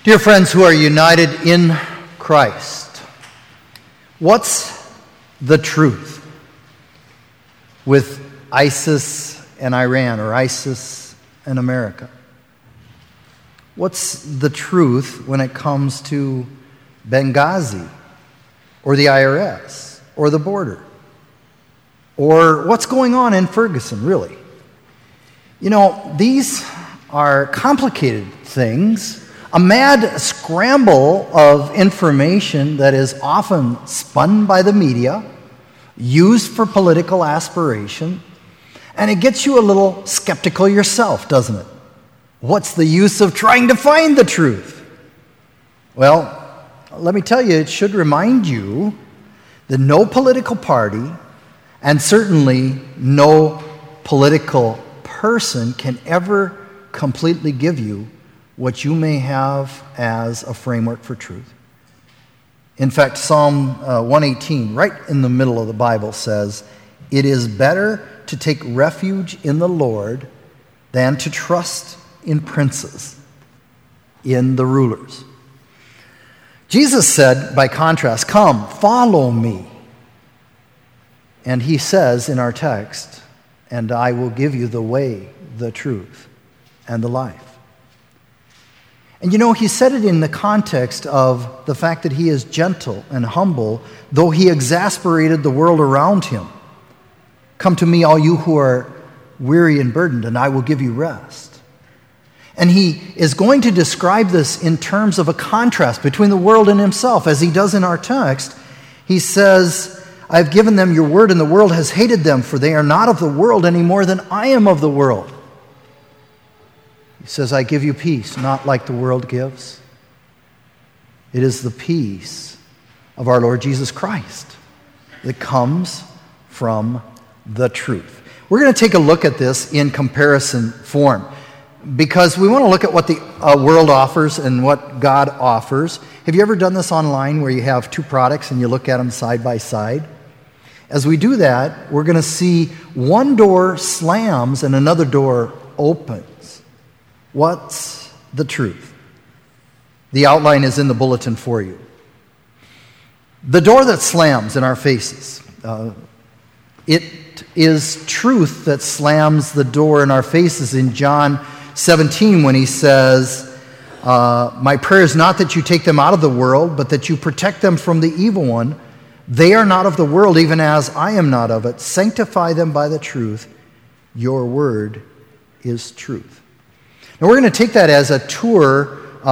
Dear friends who are united in Christ, what's the truth with ISIS and Iran, or ISIS and America? What's the truth when it comes to Benghazi, or the IRS, or the border? Or what's going on in Ferguson, really? You know, these are complicated things. A mad scramble of information that is often spun by the media, used for political aspiration, and it gets you a little skeptical yourself, doesn't it? What's the use of trying to find the truth? Well, let me tell you, it should remind you that no political party, and certainly no political person, can ever completely give you what you may have as a framework for truth. In fact, Psalm 118, right in the middle of the Bible, says, "It is better to take refuge in the Lord than to trust in princes," in the rulers. Jesus said, by contrast, "Come, follow me." And he says in our text, "And I will give you the way, the truth, and the life." And you know, he said it in the context of the fact that he is gentle and humble, though he exasperated the world around him. "Come to me, all you who are weary and burdened, and I will give you rest." And he is going to describe this in terms of a contrast between the world and himself, as he does in our text. He says, "I have given them your word, and the world has hated them, for they are not of the world any more than I am of the world." He says, "I give you peace, not like the world gives." It is the peace of our Lord Jesus Christ that comes from the truth. We're going to take a look at this in comparison form, because we want to look at what the world offers and what God offers. Have you ever done this online, where you have two products and you look at them side by side? As we do that, we're going to see one door slams and another door opens. What's the truth? The outline is in the bulletin for you. The door that slams in our faces. It is truth that slams the door in our faces in John 17, when he says, "My prayer is not that you take them out of the world, but that you protect them from the evil one. They are not of the world, even as I am not of it. Sanctify them by the truth. Your word is truth." Now, we're going to take that as a tour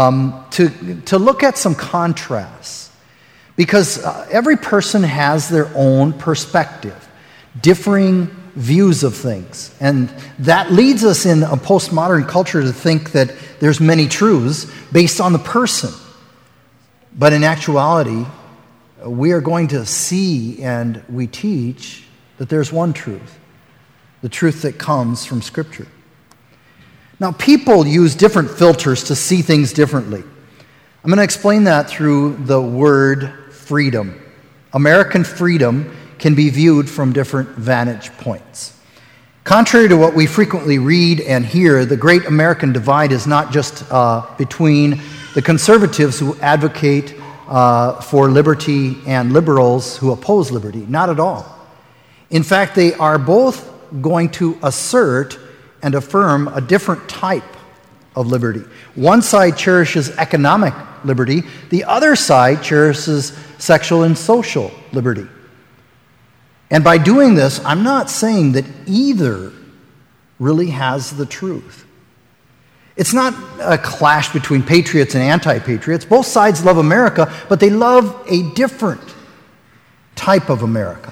to look at some contrasts, because every person has their own perspective, differing views of things. And that leads us in a postmodern culture to think that there's many truths based on the person. But in actuality, we are going to see, and we teach, that there's one truth, the truth that comes from Scripture. Now, people use different filters to see things differently. I'm going to explain that through the word freedom. American freedom can be viewed from different vantage points. Contrary to what we frequently read and hear, the great American divide is not just between the conservatives who advocate for liberty and liberals who oppose liberty. Not at all. In fact, they are both going to assert and affirm a different type of liberty. One side cherishes economic liberty. The other side cherishes sexual and social liberty. And by doing this, I'm not saying that either really has the truth. It's not a clash between patriots and anti-patriots. Both sides love America, but they love a different type of America.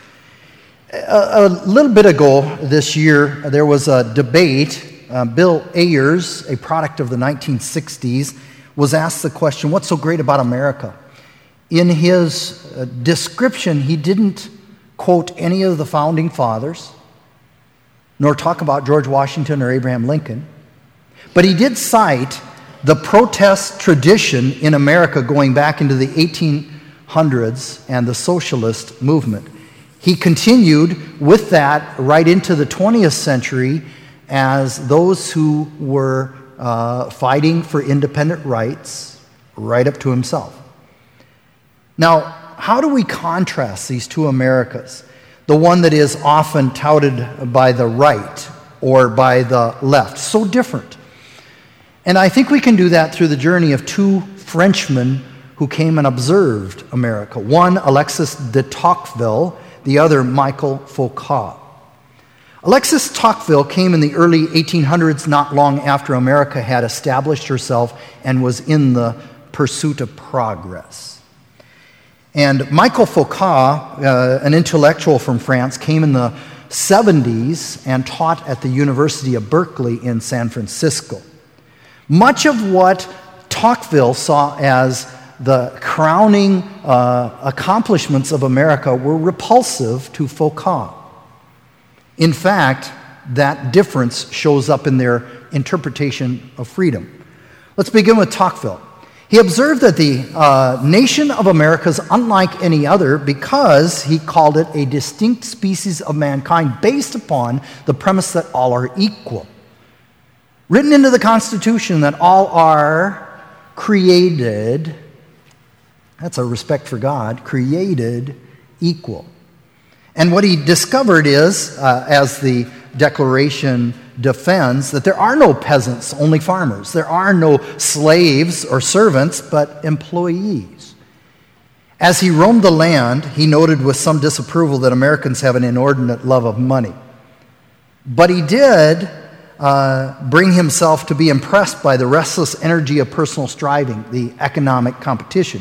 A little bit ago this year, there was a debate. Bill Ayers, a product of the 1960s, was asked the question, "What's so great about America?" In his description, he didn't quote any of the founding fathers, nor talk about George Washington or Abraham Lincoln, but he did cite the protest tradition in America going back into the 1800s and the socialist movement. He continued with that right into the 20th century as those who were fighting for independent rights right up to himself. Now, how do we contrast these two Americas? The one that is often touted by the right or by the left. So different. And I think we can do that through the journey of two Frenchmen who came and observed America. One, Alexis de Tocqueville, the other, Michel Foucault. Alexis Tocqueville came in the early 1800s, not long after America had established herself and was in the pursuit of progress. And Michel Foucault, an intellectual from France, came in the 70s and taught at the University of Berkeley in San Francisco. Much of what Tocqueville saw as the crowning accomplishments of America were repulsive to Foucault. In fact, that difference shows up in their interpretation of freedom. Let's begin with Tocqueville. He observed that the nation of America is unlike any other because he called it a distinct species of mankind based upon the premise that all are equal. Written into the Constitution that all are created, that's a respect for God, created equal. And what he discovered is, as the Declaration defends, that there are no peasants, only farmers. There are no slaves or servants, but employees. As he roamed the land, he noted with some disapproval that Americans have an inordinate love of money. But he did bring himself to be impressed by the restless energy of personal striving, the economic competition.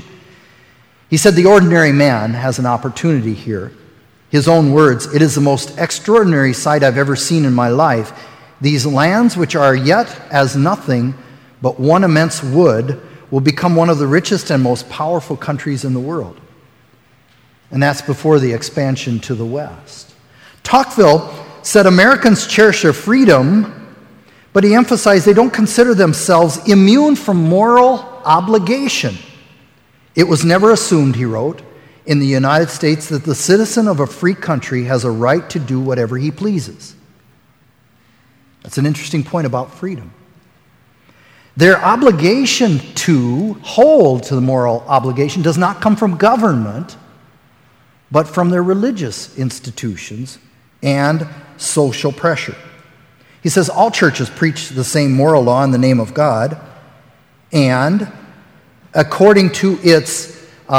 He said the ordinary man has an opportunity here. His own words, "It is the most extraordinary sight I've ever seen in my life. These lands, which are yet as nothing but one immense wood, will become one of the richest and most powerful countries in the world." And that's before the expansion to the west. Tocqueville said Americans cherish their freedom, but he emphasized they don't consider themselves immune from moral obligation. It was never assumed, he wrote, in the United States that the citizen of a free country has a right to do whatever he pleases. That's an interesting point about freedom. Their obligation to hold to the moral obligation does not come from government, but from their religious institutions and social pressure. He says all churches preach the same moral law in the name of God, and according to its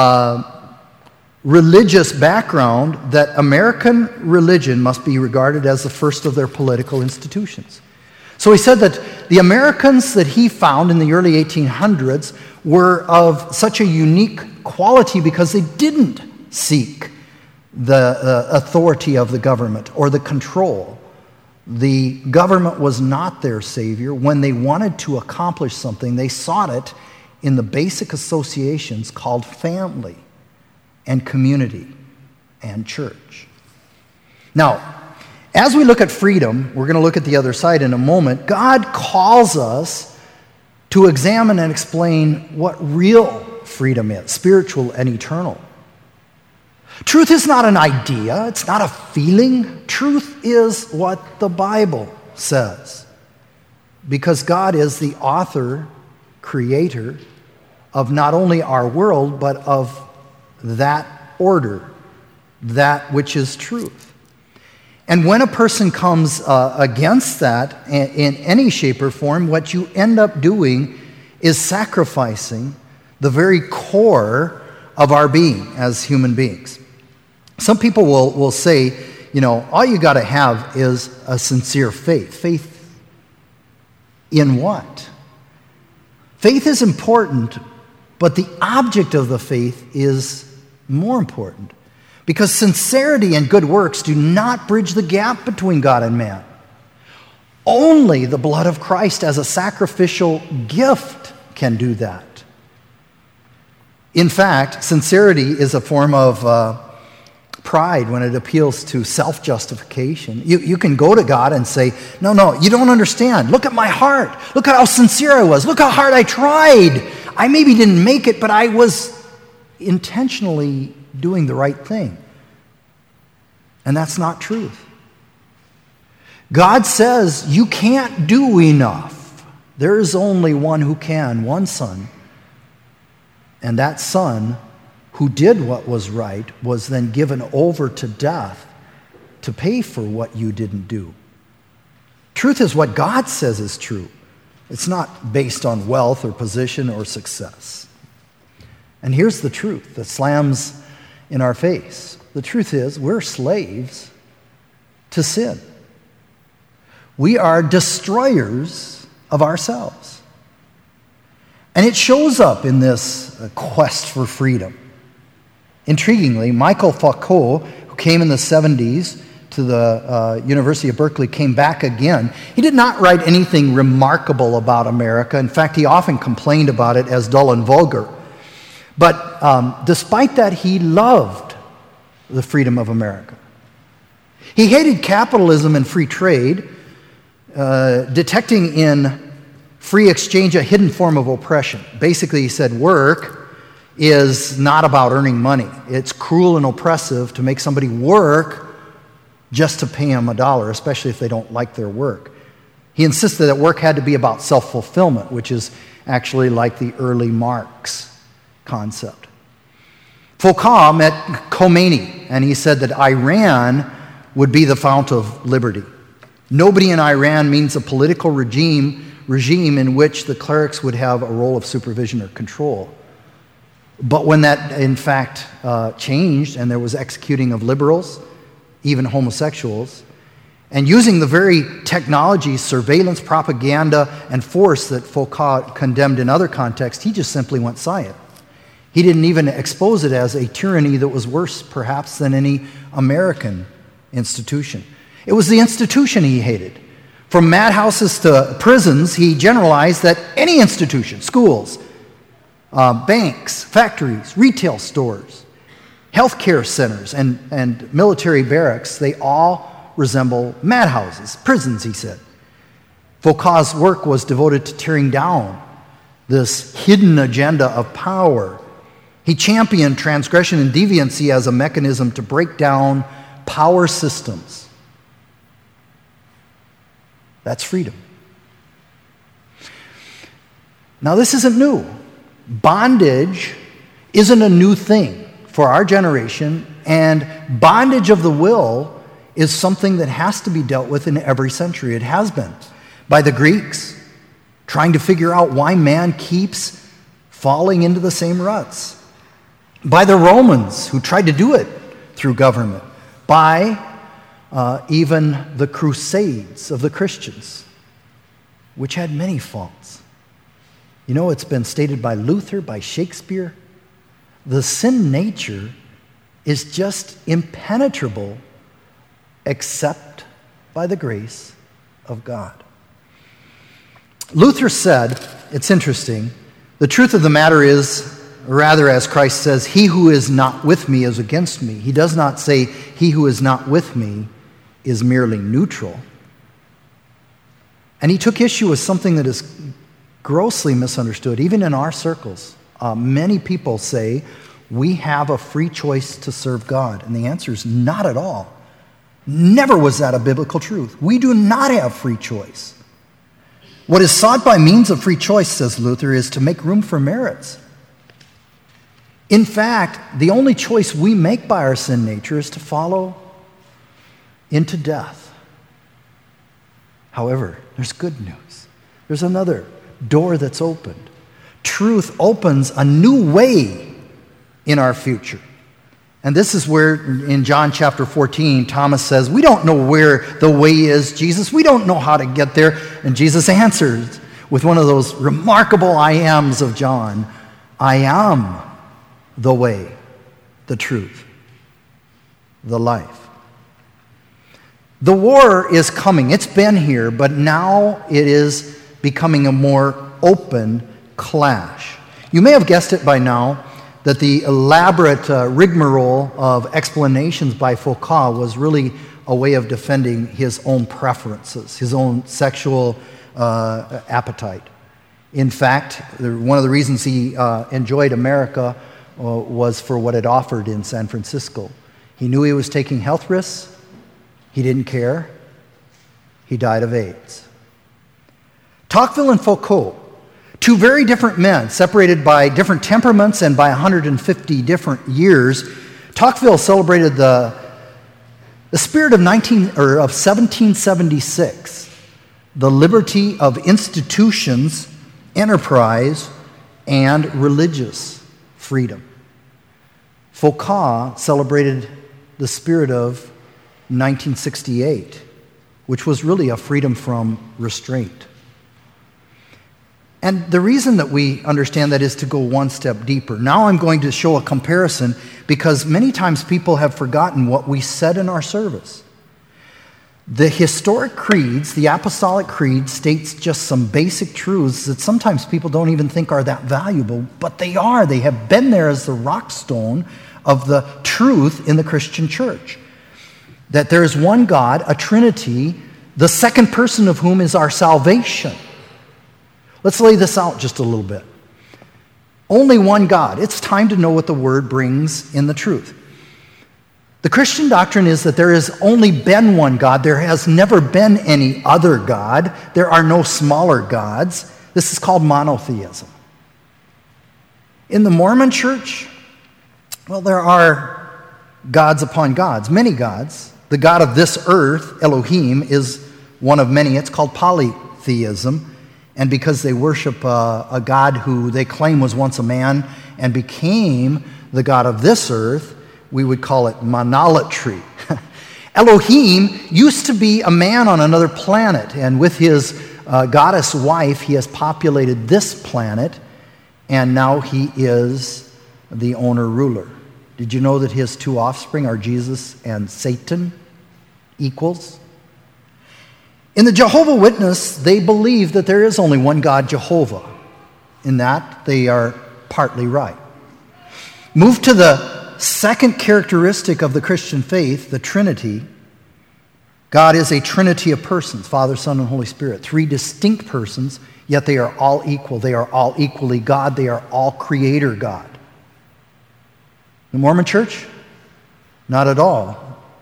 religious background, that American religion must be regarded as the first of their political institutions. So he said that the Americans that he found in the early 1800s were of such a unique quality because they didn't seek the authority of the government or the control. The government was not their savior. When they wanted to accomplish something, they sought it in the basic associations called family and community and church. Now, as we look at freedom, we're going to look at the other side in a moment. God calls us to examine and explain what real freedom is, spiritual and eternal. Truth is not an idea, it's not a feeling. Truth is what the Bible says. Because God is the author, creator of not only our world, but of that order, that which is truth. And when a person comes against that in any shape or form, what you end up doing is sacrificing the very core of our being as human beings. Some people will say, you know, all you got to have is a sincere faith. Faith in what? Faith is important, but the object of the faith is more important. Because sincerity and good works do not bridge the gap between God and man. Only the blood of Christ as a sacrificial gift can do that. In fact, sincerity is a form of pride when it appeals to self-justification. You can go to God and say, no, you don't understand. Look at my heart. Look at how sincere I was. Look how hard I tried. I maybe didn't make it, but I was intentionally doing the right thing. And that's not truth. God says you can't do enough. There is only one who can, one son. And that son who did what was right was then given over to death to pay for what you didn't do. Truth is what God says is true. It's not based on wealth or position or success. And here's the truth that slams in our face. The truth is we're slaves to sin. We are destroyers of ourselves. And it shows up in this quest for freedom. Intriguingly, Michael Foucault, who came in the 70s to the University of Berkeley, came back again. He did not write anything remarkable about America. In fact, he often complained about it as dull and vulgar. But despite that, he loved the freedom of America. He hated capitalism and free trade, detecting in free exchange a hidden form of oppression. Basically, he said work is not about earning money. It's cruel and oppressive to make somebody work just to pay them $1, especially if they don't like their work. He insisted that work had to be about self-fulfillment, which is actually like the early Marx concept. Foucault met Khomeini, and he said that Iran would be the fount of liberty. Nobody in Iran means a political regime in which the clerics would have a role of supervision or control. But when that, in fact, changed and there was executing of liberals, even homosexuals, and using the very technology, surveillance, propaganda, and force that Foucault condemned in other contexts, he just simply went silent. He didn't even expose it as a tyranny that was worse, perhaps, than any American institution. It was the institution he hated. From madhouses to prisons, he generalized that any institution, schools, banks, factories, retail stores, healthcare centers, and military barracks, they all resemble madhouses, prisons, he said. Foucault's work was devoted to tearing down this hidden agenda of power. He championed transgression and deviancy as a mechanism to break down power systems. That's freedom. Now, this isn't new. Bondage isn't a new thing for our generation, and bondage of the will is something that has to be dealt with in every century. It has been. By the Greeks, trying to figure out why man keeps falling into the same ruts. By the Romans, who tried to do it through government. By even the Crusades of the Christians, which had many faults. You know, it's been stated by Luther, by Shakespeare. The sin nature is just impenetrable except by the grace of God. Luther said, it's interesting, the truth of the matter is, rather, as Christ says, he who is not with me is against me. He does not say, he who is not with me is merely neutral. And he took issue with something that is grossly misunderstood, even in our circles. Many people say, we have a free choice to serve God. And the answer is not at all. Never was that a biblical truth. We do not have free choice. What is sought by means of free choice, says Luther, is to make room for merits. In fact, the only choice we make by our sin nature is to follow into death. However, there's good news. There's another door that's opened. Truth opens a new way in our future. And this is where, in John chapter 14, Thomas says, we don't know where the way is, Jesus. We don't know how to get there. And Jesus answers with one of those remarkable I ams of John. I am the way, the truth, the life. The war is coming. It's been here, but now it is becoming a more open clash. You may have guessed it by now that the elaborate rigmarole of explanations by Foucault was really a way of defending his own preferences, his own sexual appetite. In fact, one of the reasons he enjoyed America was for what it offered in San Francisco. He knew he was taking health risks. He didn't care. He died of AIDS. Tocqueville and Foucault, two very different men, separated by different temperaments and by 150 different years. Tocqueville celebrated the spirit of 1776, the liberty of institutions, enterprise, and religious freedom. Foucault celebrated the spirit of 1968, which was really a freedom from restraint. And the reason that we understand that is to go one step deeper. Now I'm going to show a comparison because many times people have forgotten what we said in our service. The historic creeds, the apostolic creed, states just some basic truths that sometimes people don't even think are that valuable, but they are. They have been there as the rock stone of the truth in the Christian church. That there is one God, a Trinity, the second person of whom is our salvation. Let's lay this out just a little bit. Only one God. It's time to know what the Word brings in the truth. The Christian doctrine is that there has only been one God. There has never been any other God. There are no smaller gods. This is called monotheism. In the Mormon church, well, there are gods upon gods, many gods. The God of this earth, Elohim, is one of many. It's called polytheism. And because they worship a God who they claim was once a man and became the God of this earth, we would call it monolatry. Elohim used to be a man on another planet, and with his goddess wife, he has populated this planet, and now he is the owner-ruler. Did you know that his two offspring are Jesus and Satan, equals? In the Jehovah's Witness, they believe that there is only one God, Jehovah. In that, they are partly right. Move to the second characteristic of the Christian faith, the Trinity. God is a trinity of persons, Father, Son, and Holy Spirit. Three distinct persons, yet they are all equal. They are all equally God. They are all creator God. The Mormon church? Not at all.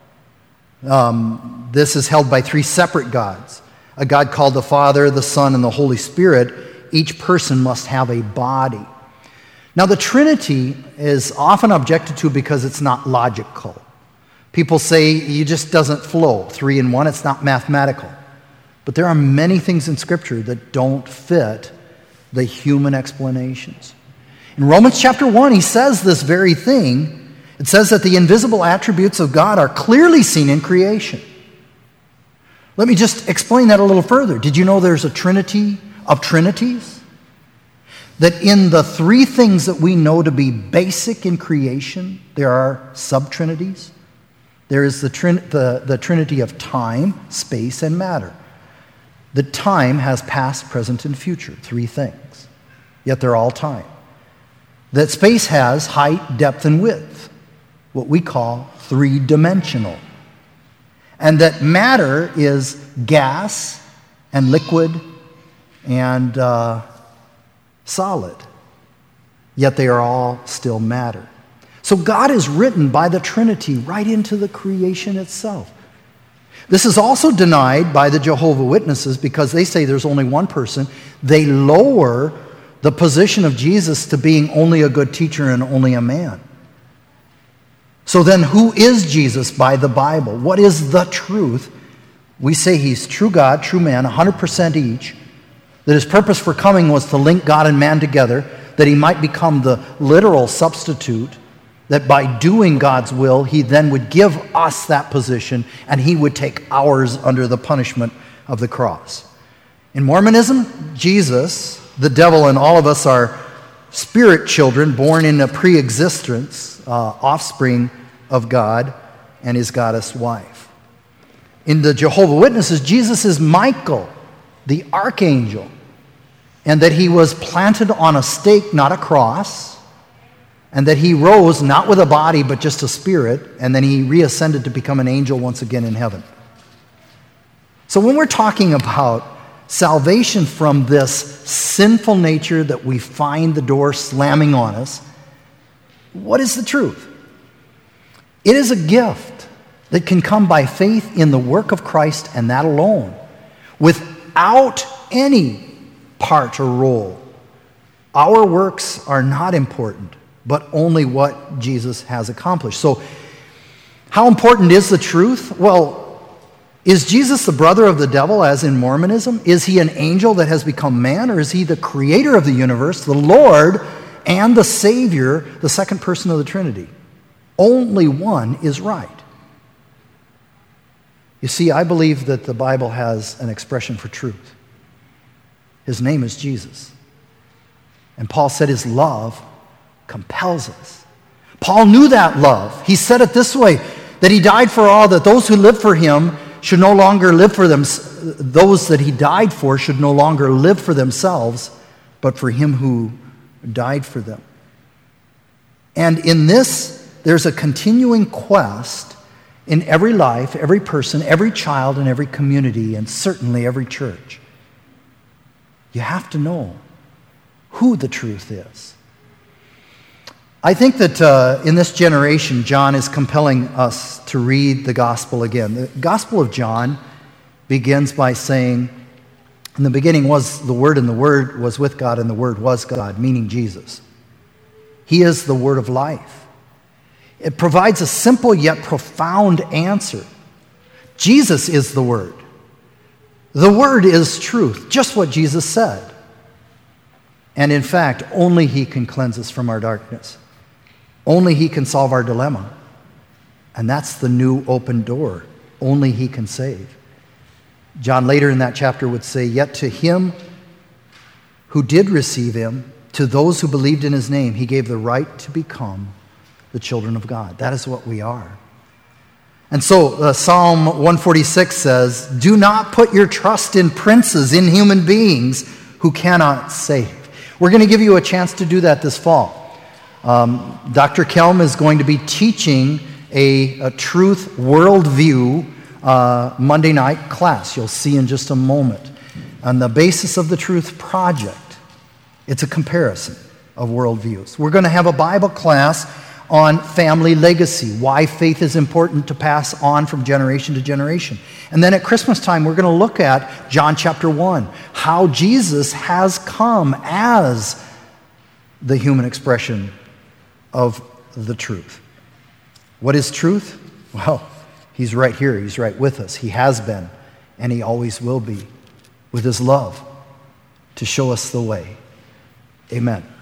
This is held by three separate gods. A God called the Father, the Son, and the Holy Spirit. Each person must have a body. Now, the Trinity is often objected to because it's not logical. People say it just doesn't flow. 3 in 1, it's not mathematical. But there are many things in Scripture that don't fit the human explanations. In Romans chapter 1, he says this very thing. It says that the invisible attributes of God are clearly seen in creation. Let me just explain that a little further. Did you know there's a trinity of trinities? That in the three things that we know to be basic in creation, there are sub-trinities. There is the trinity of time, space, and matter. The time has past, present, and future, three things. Yet they're all time. That space has height, depth, and width, what we call three-dimensional. And that matter is gas and liquid and solid. Yet they are all still matter. So God is written by the Trinity right into the creation itself. This is also denied by the Jehovah's Witnesses because they say there's only one person. They lower the position of Jesus to being only a good teacher and only a man. So then who is Jesus by the Bible? What is the truth? We say he's true God, true man, 100% each. That his purpose for coming was to link God and man together, that he might become the literal substitute, that by doing God's will, he then would give us that position and he would take ours under the punishment of the cross. In Mormonism, Jesus, the devil, and all of us are spirit children born in a pre-existence, offspring of God and his goddess wife. In the Jehovah's Witnesses, Jesus is Michael, the archangel, and that he was planted on a stake, not a cross, and that he rose not with a body but just a spirit, and then he reascended to become an angel once again in heaven. So when we're talking about salvation from this sinful nature that we find the door slamming on us, what is the truth? It is a gift that can come by faith in the work of Christ and that alone, without any part or role. Our works are not important, but only what Jesus has accomplished. So, how important is the truth? Well, is Jesus the brother of the devil, as in Mormonism? Is he an angel that has become man, or is he the creator of the universe, the Lord, and the Savior, the second person of the Trinity? Only one is right. You see, I believe that the Bible has an expression for truth. His name is Jesus. And Paul said his love compels us. Paul knew that love. He said it this way, that he died for all, that those who live for him should no longer live for them. Those that he died for should no longer live for themselves, but for him who died for them. And in this, there's a continuing quest in every life, every person, every child, and every community, and certainly every church. You have to know who the truth is. I think that in this generation, John is compelling us to read the gospel again. The Gospel of John begins by saying, in the beginning was the Word, and the Word was with God, and the Word was God, meaning Jesus. He is the Word of life. It provides a simple yet profound answer. Jesus is the Word. The Word is truth, just what Jesus said. And in fact, only He can cleanse us from our darkness. Only He can solve our dilemma. And that's the new open door. Only He can save. John later in that chapter would say, "Yet to him who did receive Him, to those who believed in His name, He gave the right to become the children of God." That is what we are. And so Psalm 146 says, "Do not put your trust in princes, in human beings who cannot save." We're going to give you a chance to do that this fall. Dr. Kelm is going to be teaching a truth worldview Monday night class. You'll see in just a moment. On the basis of the Truth Project, it's a comparison of worldviews. We're going to have a Bible class on family legacy, why faith is important to pass on from generation to generation. And then at Christmas time, we're going to look at John chapter 1, how Jesus has come as the human expression of the truth. What is truth? Well, He's right here. He's right with us. He has been, and He always will be, with His love to show us the way. Amen.